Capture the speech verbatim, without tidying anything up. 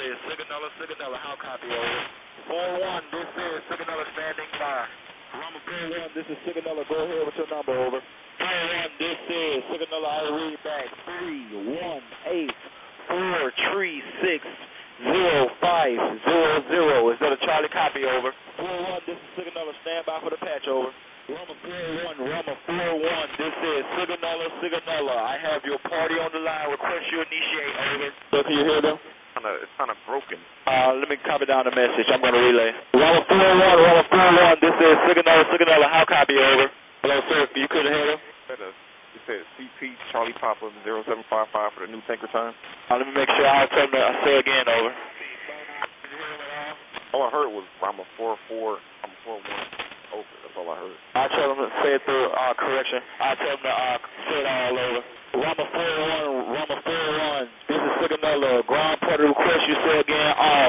is Sigonella, Sigonella, how copy, over? four one, this is Sigonella standing by. Rama four one, this is Sigonella, go ahead with your number, over. four one, this is Sigonella, I read back, three one eight four three six zero five zero zero. Is that a Charlie copy, over? four one, this is Sigonella, stand by for the patch, over. Rama four one, Rama four one, this is Sigonella, Sigonella. I have your party on the line. Request you initiate, over. So can you hear them? It's kind of broken. Uh, let me copy down the message. I'm going to relay. Rama four one, Rama four one, this is Sigonella, Sigonella. How copy, over? Hello, sir. You couldn't hear them? You said C P Charlie Papa zero seven five five for the new tanker time. Uh, let me make sure I'll tell them to say again, over. All I heard was Rama four four, Rama four one, over. That's all I heard. I'll tell them to say it through uh, correction. I'll tell them to uh, say it all over. Rama four one, Rama four one, this is Sigonella. Ground party request you say again, all